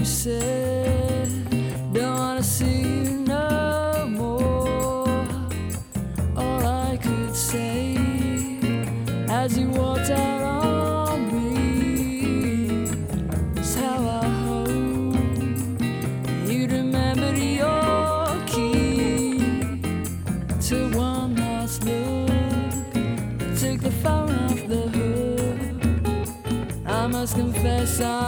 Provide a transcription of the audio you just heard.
said, don't wanna see you no more. All I could say as you walked out on me is how I hope you'd remember your key to one last look. Took the phone off the hook. I must confess